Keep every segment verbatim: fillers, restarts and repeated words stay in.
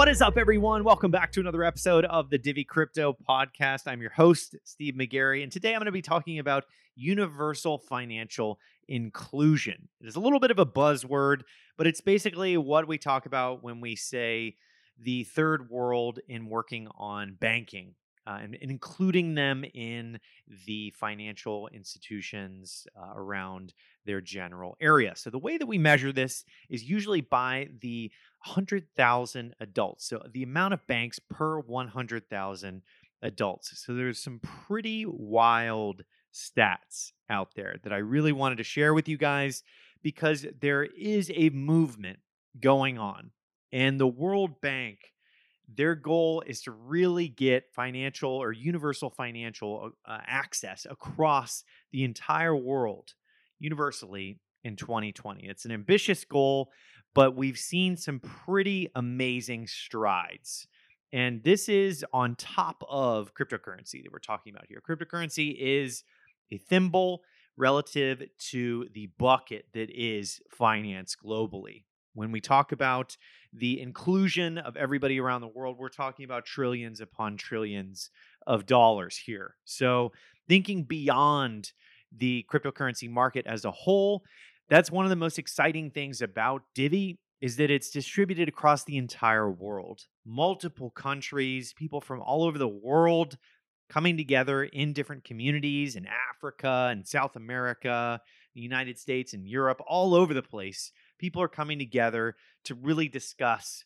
What is up, everyone? Welcome back to another episode of the Divi Crypto Podcast. I'm your host, Steve McGarry, and today I'm going to be talking about universal financial inclusion. It is a little bit of a buzzword, but it's basically what we talk about when we say the third world in working on banking uh, and, and including them in the financial institutions uh, around their general area. So the way that we measure this is usually by the one hundred thousand adults. So the amount of banks per one hundred thousand adults. So there's some pretty wild stats out there that I really wanted to share with you guys because there is a movement going on. And the World Bank, their goal is to really get financial or universal financial uh, access across the entire world universally in twenty twenty. It's an ambitious goal, but we've seen some pretty amazing strides. And this is on top of cryptocurrency that we're talking about here. Cryptocurrency is a thimble relative to the bucket that is finance globally. When we talk about the inclusion of everybody around the world, we're talking about trillions upon trillions of dollars here. So thinking beyond the cryptocurrency market as a whole, that's one of the most exciting things about Divi is that it's distributed across the entire world. Multiple countries, people from all over the world coming together in different communities in Africa and South America, the United States and Europe, all over the place. People are coming together to really discuss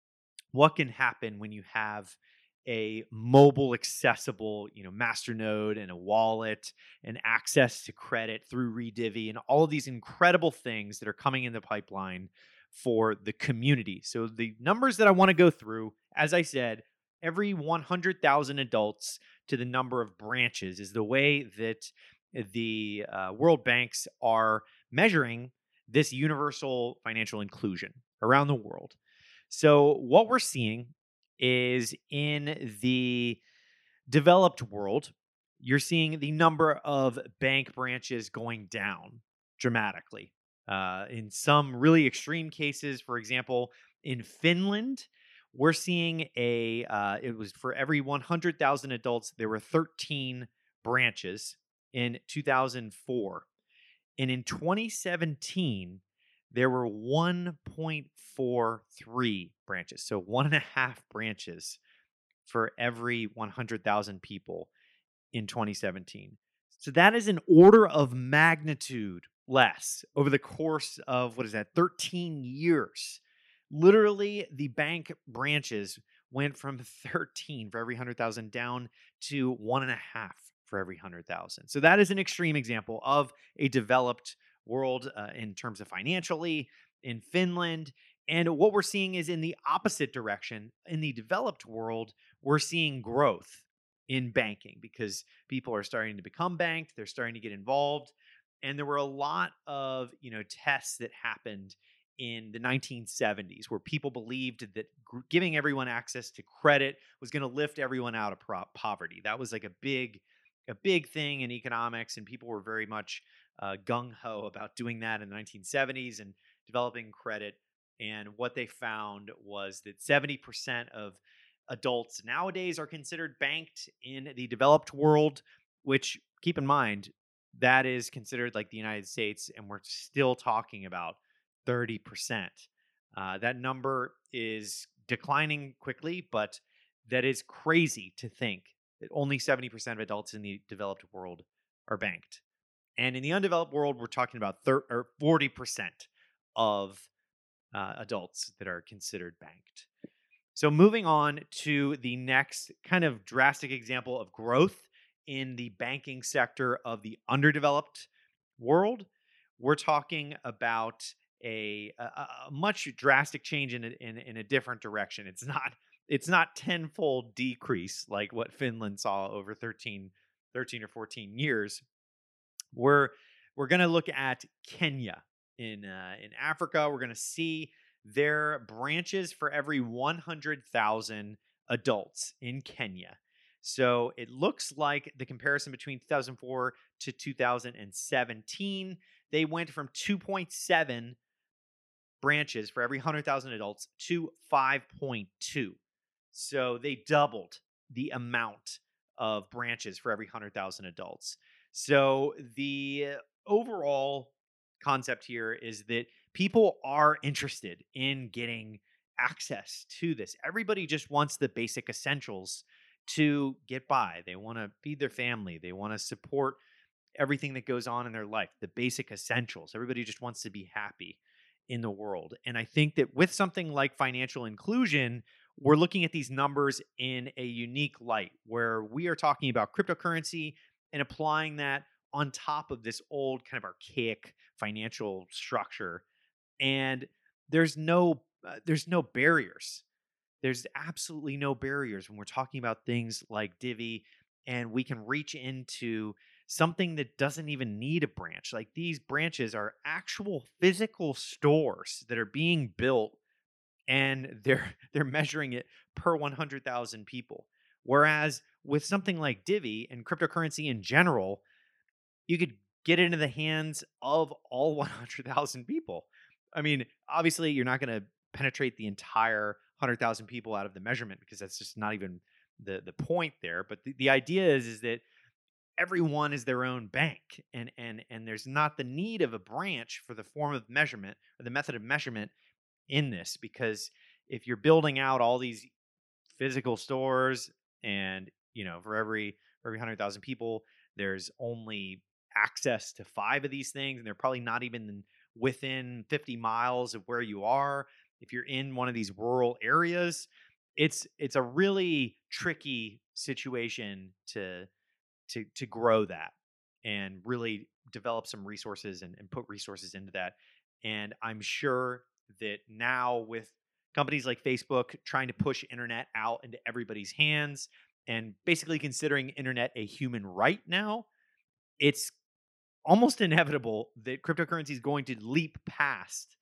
what can happen when you have a mobile accessible, you know, masternode and a wallet and access to credit through Redivi and all of these incredible things that are coming in the pipeline for the community. So the numbers that I want to go through, as I said, every one hundred thousand adults to the number of branches is the way that the uh, World Banks are measuring this universal financial inclusion around the world. So what we're seeing is in the developed world, you're seeing the number of bank branches going down dramatically. Uh, in some really extreme cases, for example, in Finland, we're seeing a, uh, it was for every one hundred thousand adults, there were thirteen branches in two thousand four. And in twenty seventeen, there were one point four three branches. So one and a half branches for every one hundred thousand people in twenty seventeen. So that is an order of magnitude less over the course of, what is that, thirteen years. Literally, the bank branches went from thirteen for every one hundred thousand down to one and a half for every one hundred thousand. So that is an extreme example of a developed world uh, in terms of financially in Finland. And what we're seeing is in the opposite direction. In the developed world, we're seeing growth in banking because people are starting to become banked. They're starting to get involved. And there were a lot of, you know, tests that happened in the nineteen seventies where people believed that gr- giving everyone access to credit was going to lift everyone out of pro- poverty. That was like a big, a big thing in economics, and people were very much uh, gung-ho about doing that in the nineteen seventies and developing credit. And what they found was that seventy percent of adults nowadays are considered banked in the developed world, which, keep in mind, that is considered like the United States, and we're still talking about thirty percent. Uh, that number is declining quickly, but that is crazy to think that only seventy percent of adults in the developed world are banked. And in the undeveloped world, we're talking about thirty or forty percent of uh, adults that are considered banked. So moving on to the next kind of drastic example of growth in the banking sector of the underdeveloped world, we're talking about a, a, a much drastic change in a, in, in a different direction. It's not it's not tenfold decrease like what Finland saw over thirteen, thirteen or fourteen years. We're we're going to look at Kenya in uh, in Africa. We're going to see their branches for every one hundred thousand adults in Kenya. So it looks like the comparison between two thousand four to two thousand seventeen, they went from two point seven branches for every one hundred thousand adults to five point two. So they doubled the amount of branches for every one hundred thousand adults. So the overall concept here is that people are interested in getting access to this. Everybody just wants the basic essentials to get by. They want to feed their family, they want to support everything that goes on in their life, the basic essentials. Everybody just wants to be happy in the world. And I think that with something like financial inclusion, we're looking at these numbers in a unique light where we are talking about cryptocurrency and applying that on top of this old kind of archaic financial structure. And there's no uh, there's no barriers. There's absolutely no barriers when we're talking about things like Divi, and we can reach into something that doesn't even need a branch. Like these branches are actual physical stores that are being built, and they're they're measuring it per one hundred thousand people. Whereas with something like Divi and cryptocurrency in general, you could get it into the hands of all one hundred thousand people. I mean, obviously, you're not going to penetrate the entire one hundred thousand people out of the measurement because that's just not even the the point there. But the, the idea is is that everyone is their own bank, and and and there's not the need of a branch for the form of measurement or the method of measurement in this, because if you're building out all these physical stores, and you know for every for every one hundred thousand people there's only access to five of these things, and they're probably not even within fifty miles of where you are. If you're in one of these rural areas, it's it's a really tricky situation to to to grow that and really develop some resources and, and put resources into that. And I'm sure that now with companies like Facebook trying to push internet out into everybody's hands and basically considering internet a human right now, it's almost inevitable that cryptocurrency is going to leap past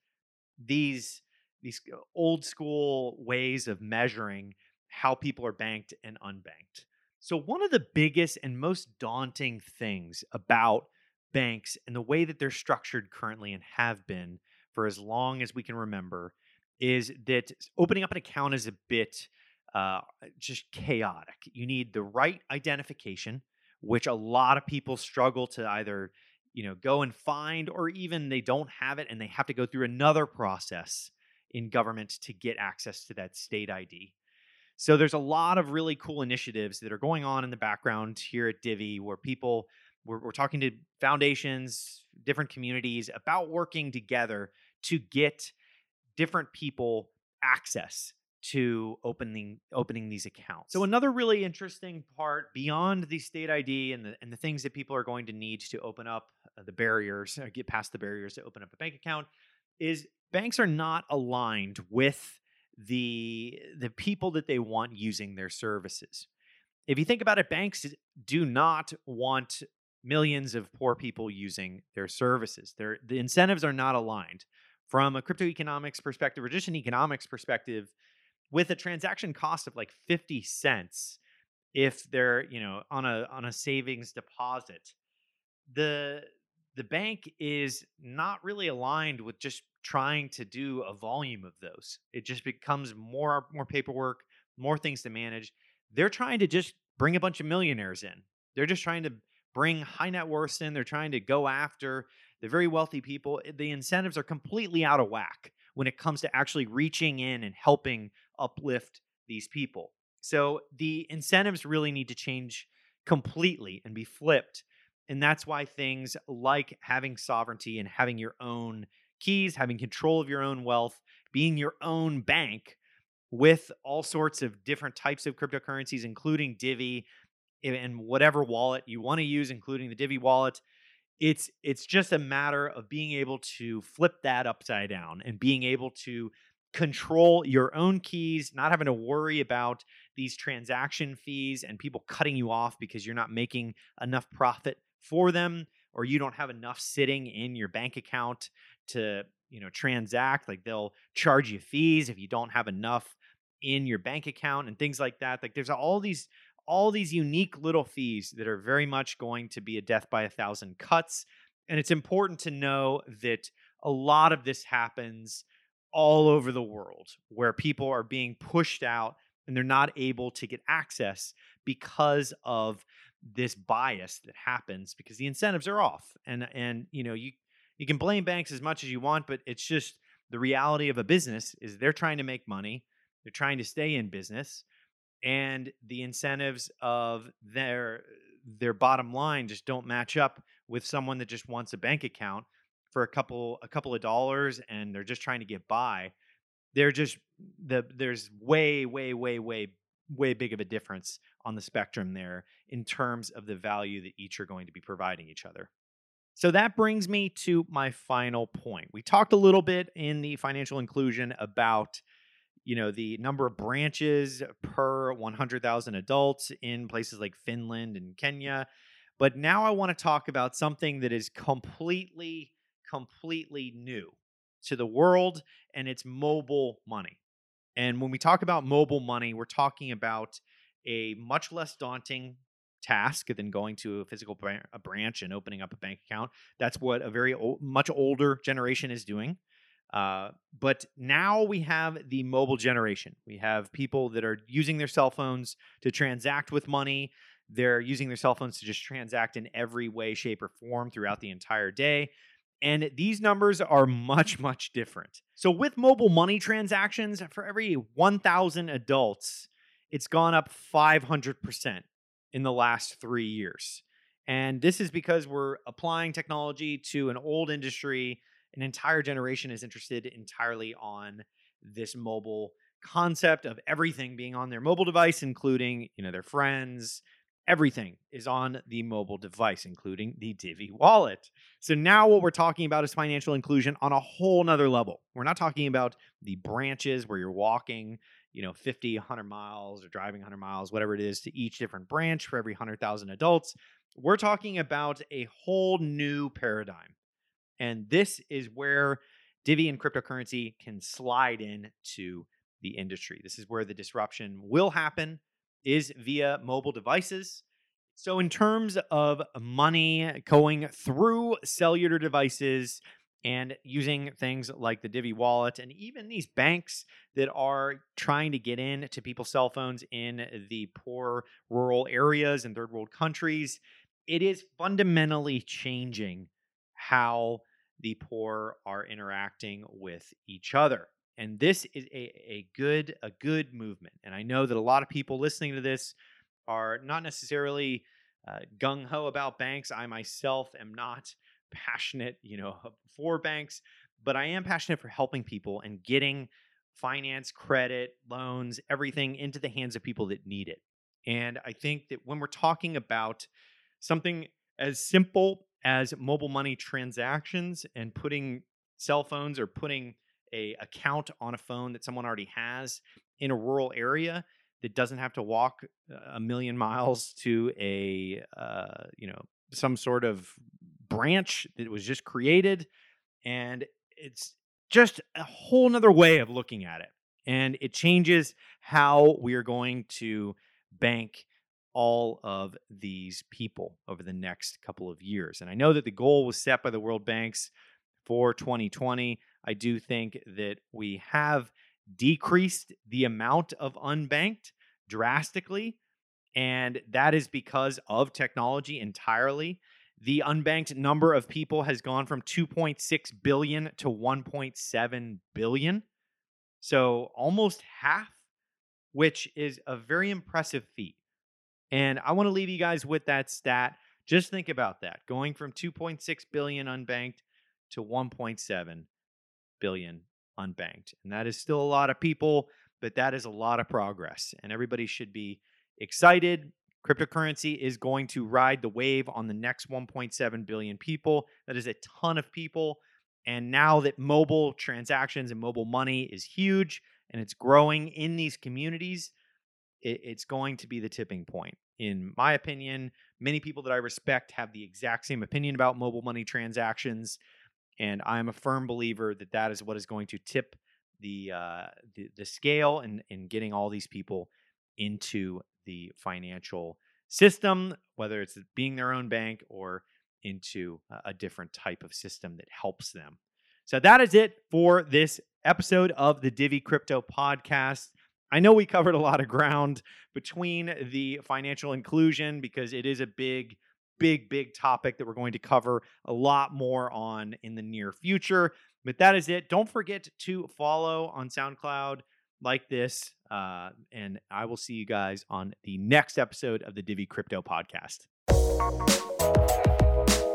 these these old school ways of measuring how people are banked and unbanked. So one of the biggest and most daunting things about banks and the way that they're structured currently and have been for as long as we can remember is that opening up an account is a bit uh, just chaotic. You need the right identification, which a lot of people struggle to either you know go and find, or even they don't have it and they have to go through another process in government to get access to that state I D. So there's a lot of really cool initiatives that are going on in the background here at Divi, where people we're, we're talking to foundations, different communities about working together to get different people access to opening opening these accounts. So another really interesting part beyond the state I D and the and the things that people are going to need to open up uh, the barriers, uh, get past the barriers to open up a bank account, is banks are not aligned with the the people that they want using their services. If you think about it, banks do not want millions of poor people using their services. Their the incentives are not aligned. From a crypto economics perspective or just an economics perspective, with a transaction cost of like fifty cents, if they're, you know, on a on a savings deposit, the the bank is not really aligned with just trying to do a volume of those. It just becomes more more paperwork, more things to manage. They're trying to just bring a bunch of millionaires in. They're just trying to bring high net worths in. They're trying to go after the very wealthy people. The incentives are completely out of whack when it comes to actually reaching in and helping uplift these people. So the incentives really need to change completely and be flipped. And that's why things like having sovereignty and having your own keys, having control of your own wealth, being your own bank with all sorts of different types of cryptocurrencies, including Divi and whatever wallet you want to use, including the Divi wallet. It's it's just a matter of being able to flip that upside down and being able to control your own keys, not having to worry about these transaction fees and people cutting you off because you're not making enough profit for them, or you don't have enough sitting in your bank account to, you know, transact. Like they'll charge you fees if you don't have enough in your bank account and things like that. Like there's all these all these unique little fees that are very much going to be a death by a thousand cuts. And it's important to know that a lot of this happens all over the world where people are being pushed out and they're not able to get access because of this bias that happens because the incentives are off. And and you know, you you can blame banks as much as you want, but it's just the reality of a business is they're trying to make money. They're trying to stay in business, and the incentives of their their bottom line just don't match up with someone that just wants a bank account for a couple a couple of dollars and they're just trying to get by. They're just the there's way way way way way big of a difference on the spectrum there in terms of the value that each are going to be providing each other. So that brings me to my final point. We talked a little bit in the financial inclusion about, you know, the number of branches per one hundred thousand adults in places like Finland and Kenya. But now I want to talk about something that is completely, completely new to the world, and it's mobile money. And when we talk about mobile money, we're talking about a much less daunting task than going to a physical bran- a branch and opening up a bank account. That's what a very o- much older generation is doing. Uh, but now we have the mobile generation. We have people that are using their cell phones to transact with money. They're using their cell phones to just transact in every way, shape, or form throughout the entire day. And these numbers are much, much different. So, with mobile money transactions, for every one thousand adults, it's gone up five hundred percent in the last three years. And this is because we're applying technology to an old industry. An entire generation is interested entirely on this mobile concept of everything being on their mobile device, including, you know, their friends. Everything is on the mobile device, including the Divvy wallet. So now what we're talking about is financial inclusion on a whole nother level. We're not talking about the branches where you're walking, you know, fifty, one hundred miles or driving one hundred miles, whatever it is, to each different branch for every one hundred thousand adults. We're talking about a whole new paradigm. And this is where Divvy and cryptocurrency can slide in to the industry. This is where the disruption will happen, is via mobile devices. So in terms of money going through cellular devices and using things like the Divvy wallet and even these banks that are trying to get into people's cell phones in the poor rural areas and third world countries, it is fundamentally changing how the poor are interacting with each other. And this is a, a good a good movement. And I know that a lot of people listening to this are not necessarily uh, gung ho about banks. I myself am not passionate, you know, for banks, but I am passionate for helping people and getting finance, credit, loans, everything into the hands of people that need it. And I think that when we're talking about something as simple as mobile money transactions and putting cell phones or putting a account on a phone that someone already has in a rural area that doesn't have to walk a million miles to a uh, you know some sort of branch that was just created, and it's just a whole nother way of looking at it, and it changes how we are going to bank all of these people over the next couple of years. And I know that the goal was set by the World Banks for twenty twenty. I do think that we have decreased the amount of unbanked drastically, and that is because of technology entirely. The unbanked number of people has gone from two point six billion to one point seven billion. So almost half, which is a very impressive feat. And I want to leave you guys with that stat. Just think about that. Going from two point six billion unbanked to one point seven billion unbanked. And that is still a lot of people, but that is a lot of progress. And everybody should be excited. Cryptocurrency is going to ride the wave on the next one point seven billion people. That is a ton of people. And now that mobile transactions and mobile money is huge and it's growing in these communities, it, it's going to be the tipping point. In my opinion, many people that I respect have the exact same opinion about mobile money transactions. And I'm a firm believer that that is what is going to tip the uh, the, the scale in, in getting all these people into the financial system, whether it's being their own bank or into a, a different type of system that helps them. So that is it for this episode of the Divi Crypto Podcast. I know we covered a lot of ground between the financial inclusion because it is a big, big, big topic that we're going to cover a lot more on in the near future. But that is it. Don't forget to follow on SoundCloud like this. Uh, and I will see you guys on the next episode of the Divi Crypto Podcast.